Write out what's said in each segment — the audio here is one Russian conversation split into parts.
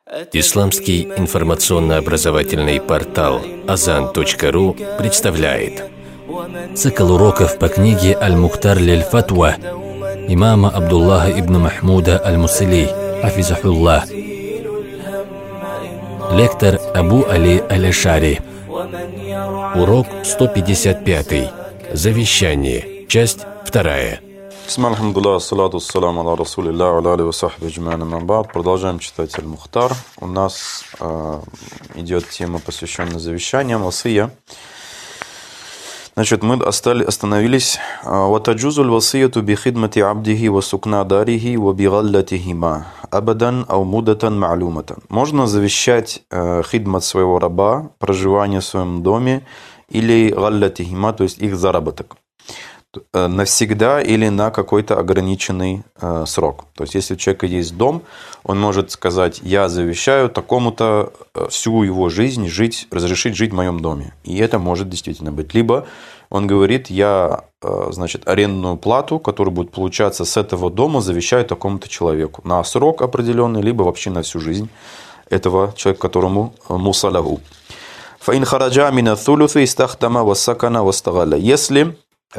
Исламский информационно-образовательный портал Azan.ru представляет цикл уроков по книге «Аль-Мухтар лиль-Фатва» имама Абдуллаха ибн Махмуда аль-Мусили, хафизахуллах. Лектор Абу Али аль-Ашари. Урок 155. Завещание. Часть 2. Продолжаем читать Аль-Мухтар. У нас идет тема, посвященная завещаниям, васия. Значит, мы остановились. «Ватаджузуль васияту бихидмати абдихи ва сукна дарихи ва бигаллатихима абадан ау мудатан ма'луматан». Можно завещать хидмат своего раба, проживание в своем доме, или галлатихима, то есть их заработок, навсегда или на какой-то ограниченный срок. То есть, если у человека есть дом, он может сказать: я завещаю такому-то всю его жизнь разрешить жить в моем доме. И это может действительно быть. Либо он говорит: я, арендную плату, которая будет получаться с этого дома, завещаю такому-то человеку на срок определенный, либо вообще на всю жизнь этого человека, которому мусалаху. Фаин хараджа мина thuluthi истахтама вассакана вастагалля. Если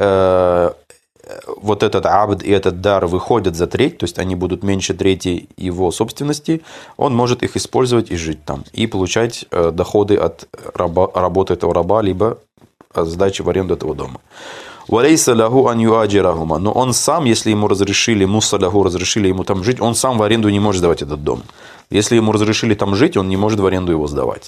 вот этот абд и этот дар выходят за треть, то есть они будут меньше трети его собственности, он может их использовать и жить там, и получать доходы от работы этого раба, либо от сдачи в аренду этого дома. «Валейса лаху ан юаджирахума». Но он сам, если ему разрешили, мусалаху разрешили ему там жить, он сам в аренду не может сдавать этот дом. Если ему разрешили там жить, он не может в аренду его сдавать.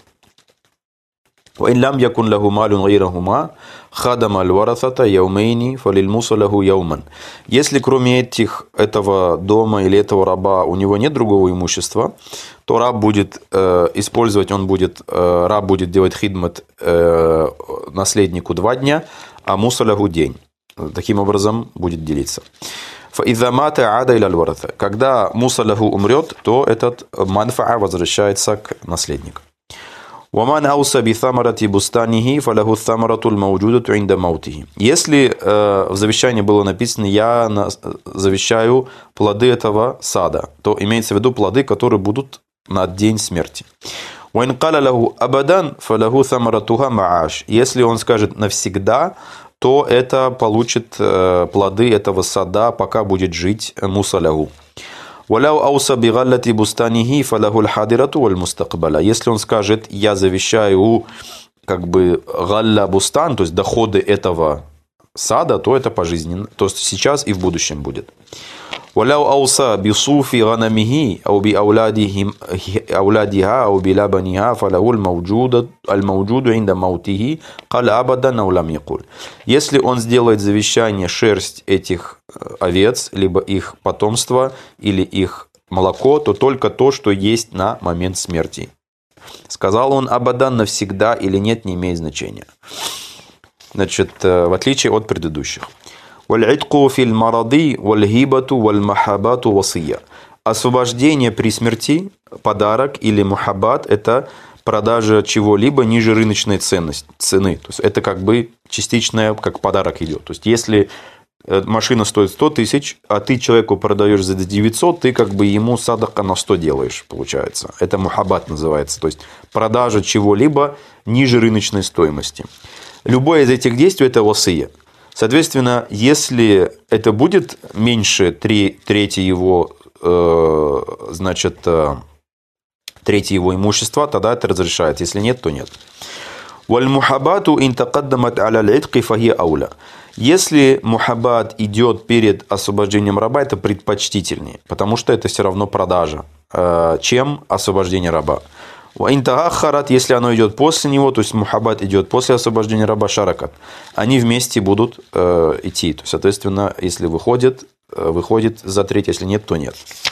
وإن لم يكن له مال غيرهما خدم الورثة يومين فللموصله يوما. Если кроме этого дома или этого раба у него нет другого имущества, то раб будет использовать, раб будет делать хидмат наследнику 2 дня, а мусаляху день. Таким образом будет делиться. فإذا مات عاد إلى الورثة. Когда мусаляху умрет, то этот манфаа возвращается к наследнику. وَمَنْ أَوْسَ بِثَمَرَةِ بُسْتَانِهِ فَلَهُ الثَّمَرَةُ الْمَوْجُودَةُ عِنْدَ مَوْتِهِ. Если в завещании было написано: я завещаю плоды этого сада, то имеется в виду плоды, которые будут на день смерти. وَإِنْ قَالَ لَهُ أَبَدًا فَلَهُ ثَمَرَةُهَا مَعَاشٍ. Если он скажет навсегда, то это получит плоды этого сада, пока будет жить мусаляху. وَلَوْ أَوْسَ بِغَلَّةِ بُسْتَانِهِ فَلَهُ الْحَادِرَةُ وَالْمُسْتَقْبَلَ. Если он скажет: я завещаю галля бустан, то есть доходы этого сада, то это пожизненно, то есть сейчас и в будущем будет. وَلَوْ أَوْسَ بِصُوفِ غَنَمِهِ أَوْ بِأَوْلَادِهَا أَوْ بِلَبَنِهَا فَلَهُ الْمَوْجُودُ عِنْدَ مَوْتِهِ قَالَ أَبَدًا أَوْ لَمْ يَقُلْ. Если он сделает завещание шерсть этих овец, либо их потомство, или их молоко, то только то, что есть на момент смерти. Сказал он абадан навсегда или нет, не имеет значения. Значит, в отличие от предыдущих. وَالْعِتْقُ فِي الْمَرَضِ وَالْهِبَةُ وَالْمَحَبَّةُ وَصِيَّةٌ. Освобождение при смерти, подарок или мухаббат – это продажа чего-либо ниже рыночной цены. То есть это частичное, как подарок идет. То есть если машина стоит 100 тысяч, а ты человеку продаешь за 900, ты ему садака на 100 делаешь, получается. Это мухаббат называется. То есть продажа чего-либо ниже рыночной стоимости. Любое из этих действий – это васия. Соответственно, если это будет меньше трети его, трети его имущества, тогда это разрешается. Если нет, то нет. وَالْمُحَبَّاتُ إِنْ تَقَدَّمَتْ عَلَى الْعِتْقِ فَهِيَ أَوْلَى. Если мухаббат идет перед освобождением раба, это предпочтительнее, потому что это все равно продажа, чем освобождение раба. وَإِنْ تَأَخَّرَتْ. Если оно идет после него, то есть мухаббат идет после освобождения раба, шаракат, они вместе будут идти. То есть, соответственно, если выходит за треть, если нет, то нет.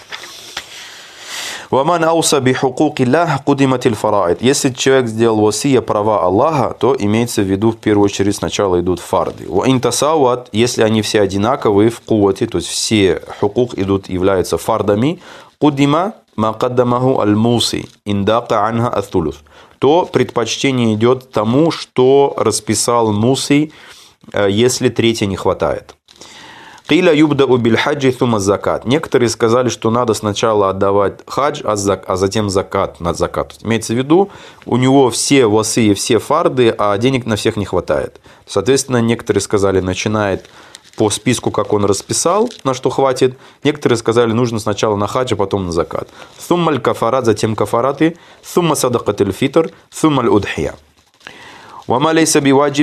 وَمَنْ أَوْسَ بِحُقُوقِ اللَّهِ قُدِمَتِ الْفَرَائِض. Если человек сделал васия права Аллаха, то имеется в виду в первую очередь сначала идут фарды. وَإِنْ تَسَاوَتْ. Если они все одинаковые в куввати, то есть все хукук являются фардами, قُدِمَ مَا قَدَّمَهُ الْمُوسِي إِنْ دَاقَ عَنْهَا الثُّلُث. То предпочтение идет тому, что расписал муси, если третья не хватает. Киля юбда убиль хаджи сума закат. Некоторые сказали, что надо сначала отдавать хадж, а затем закат на закат. Имеется в виду, у него все васы и все фарды, а денег на всех не хватает. Соответственно, некоторые сказали, начинает по списку, как он расписал, на что хватит. Некоторые сказали, нужно сначала на хадж, а потом на закат. Суммаль кафарат, затем кафараты. Сумма садакатиль фитр, суммаль удхия. Если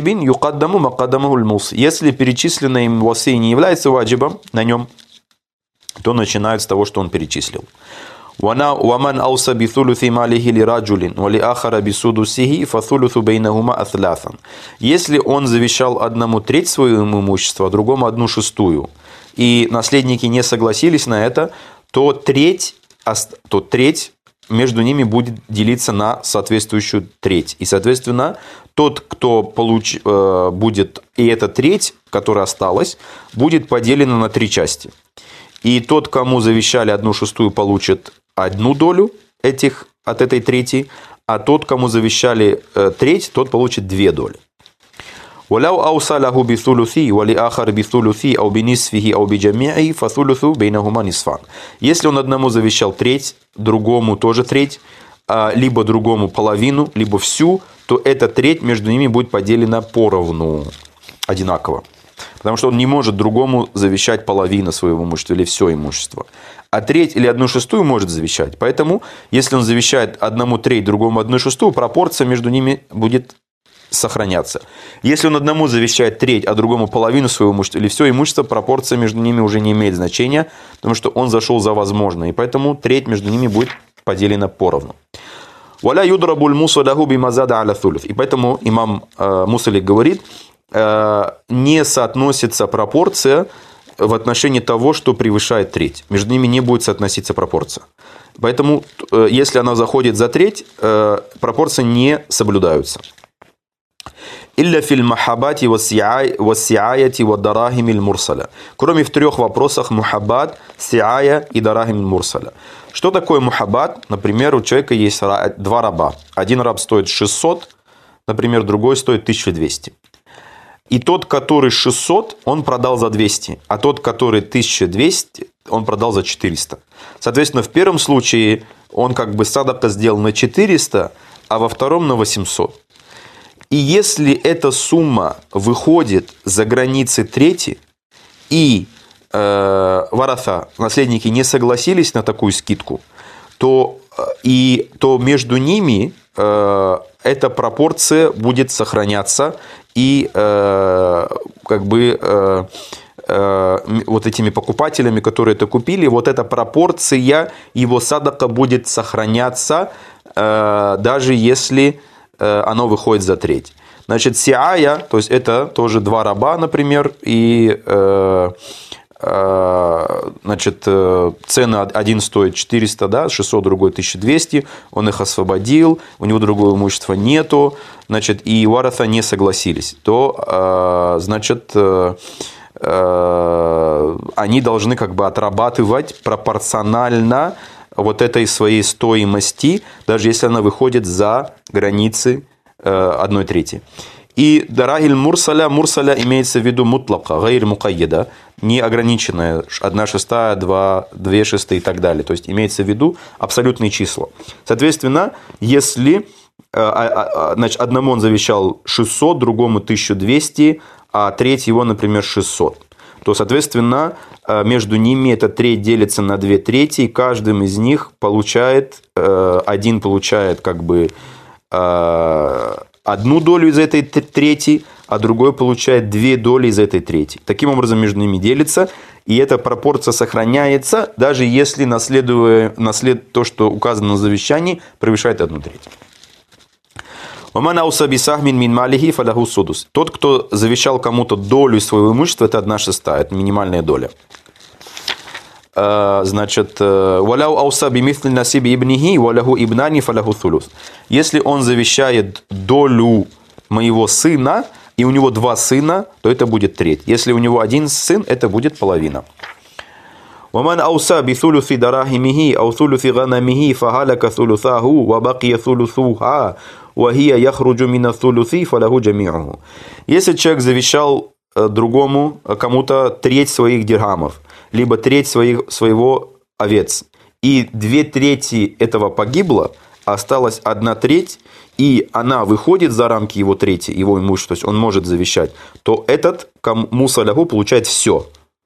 перечисленное им васы не является ваджибом на нем, то начинают с того, что он перечислил. Если он завещал одному треть своего имущества, а другому 1/6, и наследники не согласились на это, то треть между ними будет делиться на соответствующую треть. И, соответственно, тот, кто будет, и эта треть, которая осталась, будет поделена на 3 части. И тот, кому завещали 1/6, получит 1 долю от этой трети, а тот, кому завещали треть, тот получит 2 доли. Если он одному завещал треть, другому тоже треть, либо другому половину, либо всю, то эта треть между ними будет поделена поровну, одинаково. Потому что он не может другому завещать половину своего имущества или все имущество. А треть или 1/6 может завещать. Поэтому, если он завещает одному треть, другому 1/6, пропорция между ними будет сохраняться. Если он одному завещает треть, а другому половину своего имущества или все имущество, пропорция между ними уже не имеет значения, потому что он зашел за возможное. И поэтому треть между ними будет поделена поровну. И поэтому имам Мусали говорит, не соотносится пропорция в отношении того, что превышает треть. Между ними не будет соотноситься пропорция. Поэтому, если она заходит за треть, пропорции не соблюдаются. Кроме в 3 вопросах мухаббат, сиая и дарахим мурсаля. Что такое мухаббат? Например, у человека есть 2 раба. Один раб стоит 600, например, другой стоит 1200. И тот, который 600, он продал за 200, а тот, который 1200, он продал за 400. Соответственно, в первом случае он как бы садака сделал на 400, а во втором на 800. И если эта сумма выходит за границы трети, и варатха, наследники, не согласились на такую скидку, то между ними эта пропорция будет сохраняться, и вот этими покупателями, которые это купили, вот эта пропорция, его садака будет сохраняться, даже если оно выходит за треть. Значит, сиая, то есть это тоже 2 раба, например, и значит, цены, один стоит 400, да, 600, другой 1200, он их освободил, у него другого имущества нету, значит, и варатха не согласились, то, значит, они должны как бы отрабатывать пропорционально вот этой своей стоимости, даже если она выходит за границы 1/3. И дарахиль мурсаля имеется в виду мутлака, гайр мукайеда, неограниченная, 1/6, 2/6 и так далее. То есть имеется в виду абсолютные числа. Соответственно, если значит, одному он завещал 600, другому 1200, а треть его, например, 600, то, соответственно, между ними эта треть делится на 2/3, и каждым из них один получает как бы 1 долю из этой трети, а другой получает 2 доли из этой трети. Таким образом, между ними делится, и эта пропорция сохраняется, даже если то, что указано на завещании, превышает 1/3. Тот, кто завещал кому-то долю своего имущества, это 1/6, это минимальная доля. Значит, если он завещает долю моего сына, и у него 2 сына, то это будет треть. Если у него 1 сын, это будет половина. ومن أوصى بثلث دراهمه أو ثلث غنمه فهلك ثلثاه وبقي ثلثها وهي يخرج من الثلث فله جميعه. Если человек завещал другому, кому-то треть своих дирхамов, либо треть своего овец, и 2/3 этого погибло, осталась 1/3, и она выходит за рамки его трети, его имущества, то есть он может завещать, то этот муса лягу получает все.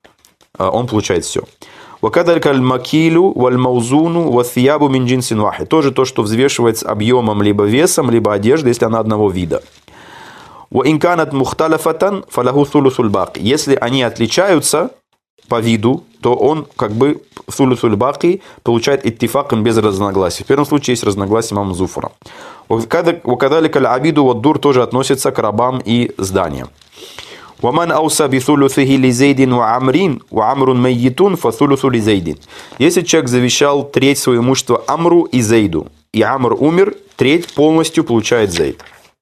Он получает все. وَكَذَلْكَ الْمَكِيلُ وَالْمَوْزُونُ وَالثِّيَابُ مِنْ جِنْسٍ وَاحِدٍ. Тоже то, что взвешивается объемом, либо весом, либо одеждой, если она одного вида. وَإِنْ كَانَتْ مُخْتَلَفَةً فَلَهُ ثُلُثُ الْبَاقِي. Если они отличаются по виду, то он как бы ثُلُثُ الْبَاقِي получает иттифакан без разногласий. В первом случае есть разногласия имама Зуфра. وَكَذَلِكَ الْعَبِيدُ وَالدُّرْ тоже относится к рабам и зданиям. وَمَنْ أَوْسَى بِثُلُثِهِ لِزَيْدٍ وَعَمْرٌ مَيِّتٌ فَثُلُثُ لِزَيْدٍ. Если человек завещал треть своего имущества Амру и Зейду, и Амр умер, треть полностью получает Зейд.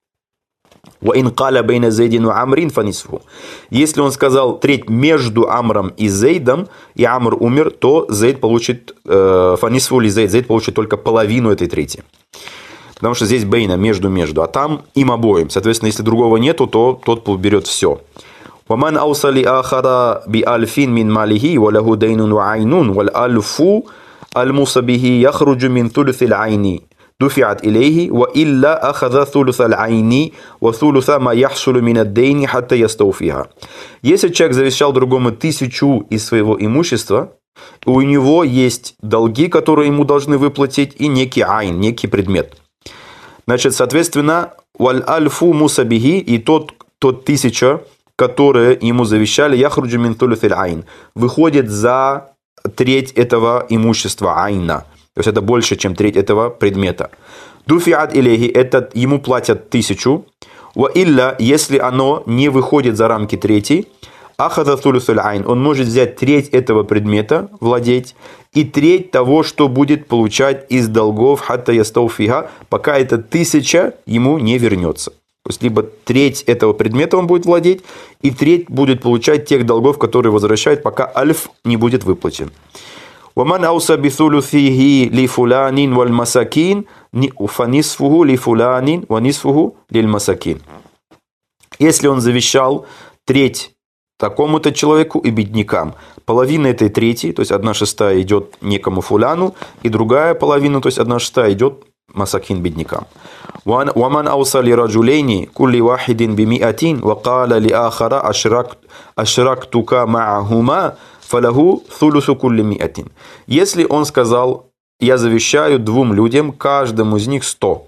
وَإِنْ قَالَ بَيْنَ زَيْدٍ وَعَمْرٍ فَنِصْفُهُ. Если он сказал треть между Амром и Зейдом, и Амр умер, то Зейд получит фанисфу ли Зейд, Зейд получит только половину этой трети. Потому что здесь бейна, между, а там им обоим. Соответственно, если другого нету, то тот берет все. وَمَنْ أَوْصَى لِآخَرَ بِأَلْفٍ مِنْ مَالِهِ وَلَهُ دَيْنٌ وَعَيْنٌ وَالْأَلْفُ الْمُوصَى بِهِ يَخْرُجُ مِنْ ثُلُثِ الْعَيْنِ دُفِعَتْ إِلَيْهِ وَإِلَّا أَخَذَ ثُلُثَ الْعَيْنِ وَثُلُثَ مَا يَحْصُلُ مِنَ الدَّيْنِ حَتَّى يَسْتَوْفِيهَا. Если человек завещал другому 1000 из своего имущества, у него есть долги, которые ему должны выплатить, и некий айн, некий предмет. Значит, соответственно, валь-альфу мусабихи, и тот 1000, которые ему завещали, яхруджу мин тулюфиль айн, выходит за треть этого имущества айна. То есть это больше, чем треть этого предмета. Дуфиат илейхи, это ему платят 1000. Ва илля, если оно не выходит за рамки трети, ахаза тулюфиль айн, он может взять треть этого предмета, владеть, и треть того, что будет получать из долгов, хатта ястауфиха, пока эта 1000 ему не вернется. То есть, либо треть этого предмета он будет владеть, и треть будет получать тех долгов, которые возвращают, пока альф не будет выплачен. وَمَنْ أَوْسَى بِثُلُثِهِ لِفُلَانٍ وَالْمَسَاكِينَ فَنِصْفُهُ لِفُلَانٍ وَنِصْفُهُ لِلْمَسَاكِينَ. Если он завещал треть такому-то человеку и беднякам, половина этой трети, то есть 1/6 идет некому фуляну, и другая половина, то есть 1/6 идет масакин, беднякам. وَمَنْ أَوْصَى لِرَجُلَيْنِ كُلِّ وَاحِدٍ بِمِئَةٍ وَقَالَ لِآخَرَ أَشْرَكْتُكَ مَعَهُمَا فَلَهُ ثُلُثُ كُلِّ مِئَةٍ. Если он сказал, я завещаю 2 людям, каждому из них 100.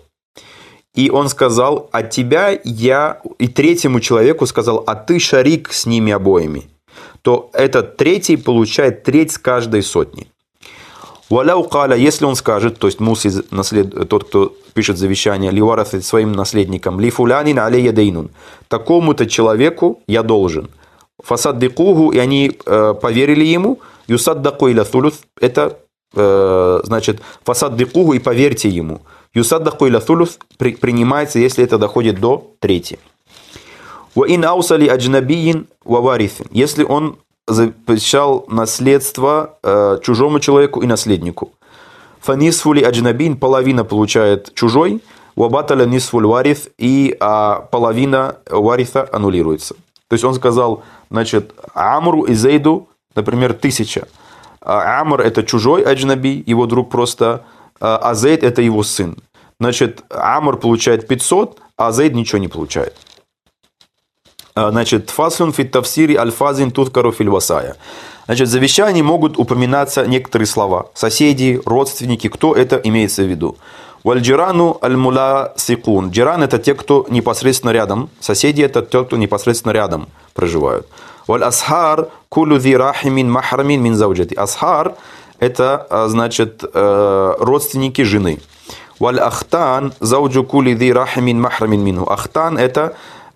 И он сказал, от тебя я, и третьему человеку сказал, а ты шарик с ними обоими, то этот третий получает треть с каждой сотни. Валяу каля, если он скажет, то есть муси, тот, кто пишет завещание, ливарасит своим наследникам, лифулянин алейя дейнун, такому-то человеку я должен. Фасаддикуху, и они поверили ему, юсаддаку иля thuluth, это значит, фасаддикуху, и поверьте ему. Юсаддаку иля thuluth принимается, если это доходит до трети. Ва ин аусали аджнабиин ваварифин, если он завещал наследство чужому человеку и наследнику. Фанисфули аджнабин, половина получает чужой, вабаталя нисфуль вариф, и половина вариса аннулируется. То есть он сказал, значит, Амру и Зейду, например, 1000. Амр это чужой аджнаби, его друг просто, а Зейд это его сын. Значит, Амр получает 500, а Зейд ничего не получает. Значит, фаслун фит тавсири альфазин тузкару фил васая. Значит, в завещании могут упоминаться некоторые слова. Соседи, родственники, кто это имеется в виду. Вальджирану аль-мула сикун. Джиран это те, кто непосредственно рядом. Соседи это те, кто непосредственно рядом проживают. Валь асхар кулу зи рахимин махрамин мин зауджати. Асхар это, значит, родственники жены. Валь ахтан зауджу кули зи рахимин махрамин мину. Ахтан это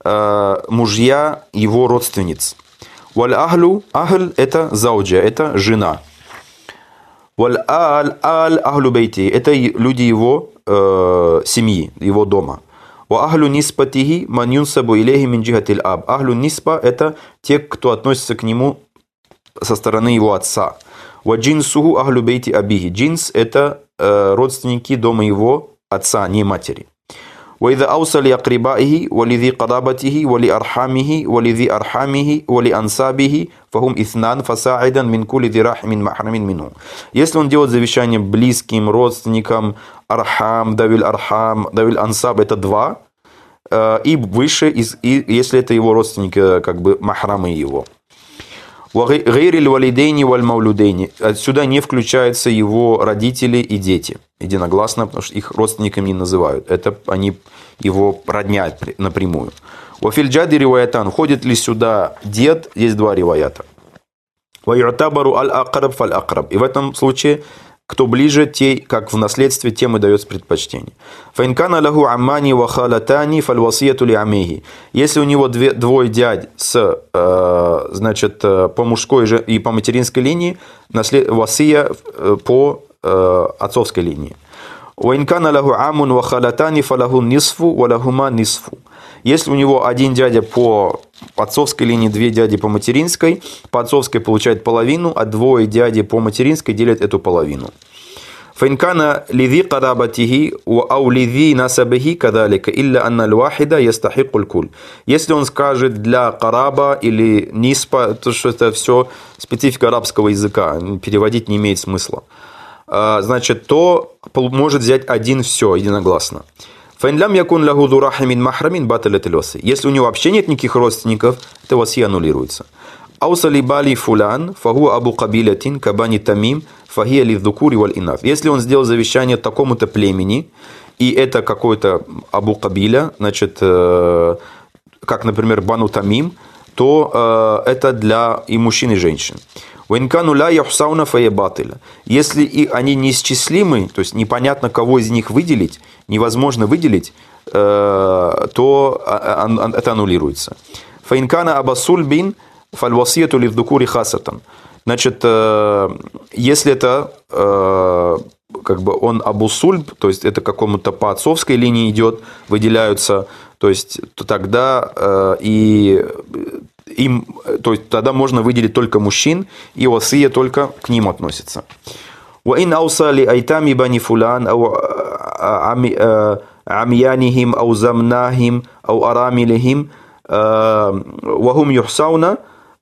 мужья его родственниц. Валь ахлю, ахль это зауджа, это жена. Валь аль ахлю бейти, это люди его семьи, его дома. Ва ахлю ниспатихи ман юнсабу илейхи мин джихатиль аб. Ахлю ниспа это те, кто относится к нему со стороны его отца. Ва джинсуху ахлю бейти абихи. Джинс это родственники дома его отца, не матери. وإذا أوصى لأقربائه ولذي قرابته ولأرحامه ولذي أرحامه ولأنسابه فهم إثنان فساعدا من كل ذي رحم محرم منه. Если он делает завещание близким, родственникам, архам, давиль ансаб, это 2, и выше, если это его родственники, как бы махрамы его. Гайриль валидейни валь маулюдейни. Отсюда не включаются его родители и дети. Единогласно, потому что их родственниками не называют. Это они его роднят напрямую. Вафильджади риваятан. Входит ли сюда дед? Есть 2 риваята. Ваюатабару аль-акраб фаль-акраб. И в этом случае, кто ближе, те, как в наследстве, тем и дается предпочтение. Фаинкана лаху аммани ва халатани фальвасияту ли амейхи. Если у него 2 дядь значит, по мужской и по материнской линии, васия по отцовской линии. Ваинкана лаху амун ва халатани фалаху нисфу ва лахума нисфу. Если у него 1 дядя по отцовской линии, 2 дяди по материнской, по отцовской получает половину, а 2 дяди по материнской делят эту половину. Фаинкана лизи карабатихи ау лизи насабихи кадалика илля анна аль-вахида ястахикуль куль. Если он скажет для караба или ниспа, то что это все специфика арабского языка, переводить не имеет смысла. Значит, то может взять 1 все единогласно. Если у него вообще нет никаких родственников, то васия аннулируется. Если он сделал завещание такому-то племени, и это какой-то Абу Кабиля, значит, как, например, Бану Тамим, то это для и мужчин, и женщин. Если они неисчислимы, то есть непонятно, кого из них выделить, невозможно выделить, то это аннулируется. Фаинкана абасульбин фальвасияту ливдукури хасатан. Значит, если это как бы он абусульб, то есть это какому-то по отцовской линии идет, выделяются, то есть то тогда то есть тогда можно выделить только мужчин, и васия только к ним относится. وإن أوصى لأيتام بني فلان أو عميانهم أو زمناهم أو أراملهم وهم يحصون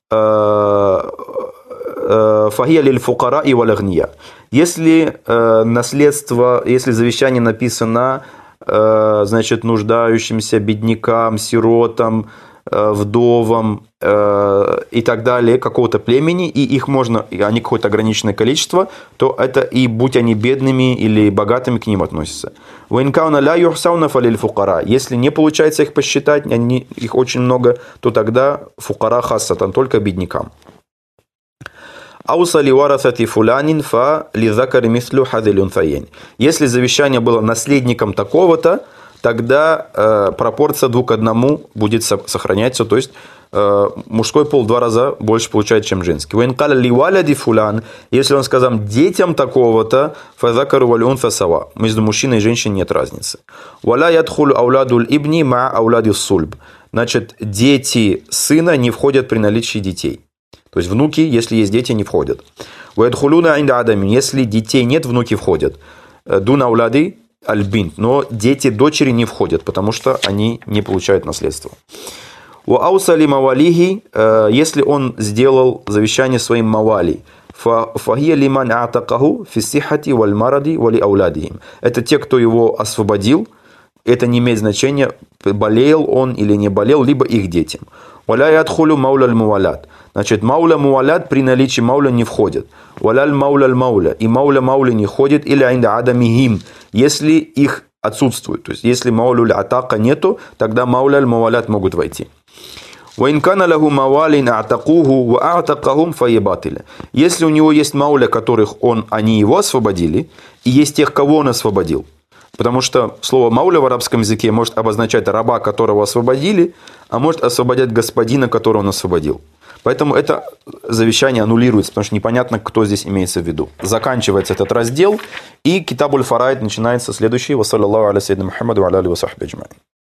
فهي للفقراء والأغنياء. Если наследство, если завещание написано, значит, нуждающимся, беднякам, сиротам, вдовам и так далее, какого-то племени, и их можно, и они какое-то ограниченное количество, то это и будь они бедными или богатыми, к ним относятся. Если не получается их посчитать, их очень много, то тогда фукара хассатан, только беднякам. Если завещание было наследником такого-то, тогда пропорция 2 к 1 будет сохраняться, то есть мужской пол 2 раза больше получает, чем женский. Если он сказал детям такого-то, между мужчиной и женщиной нет разницы. Значит, дети сына не входят при наличии детей. То есть внуки, если есть дети, не входят. Если детей нет, внуки входят. Альбинт, но дети дочери не входят, потому что они не получают наследство. Если он сделал завещание своим мавали, это те, кто его освободил, это не имеет значения, болел он или не болел, либо их детям. Значит, мауля муалят при наличии мауля не входит. Валяль мауля и мауля не ходит или айнда адамихим, если их отсутствует. То есть, если маулюль атака нету, тогда мауля муалят могут войти. Если у него есть мауля, которых они его освободили, и есть тех, кого он освободил. Потому что слово мауля в арабском языке может обозначать раба, которого освободили, а может освободить господина, которого он освободил. Поэтому это завещание аннулируется, потому что непонятно, кто здесь имеется в виду. Заканчивается этот раздел, и Китабуль Фарайд начинается следующий. Ва саллаллаху аля саййидина Мухаммаду ва аля алихи ва сахбихи аджмаин.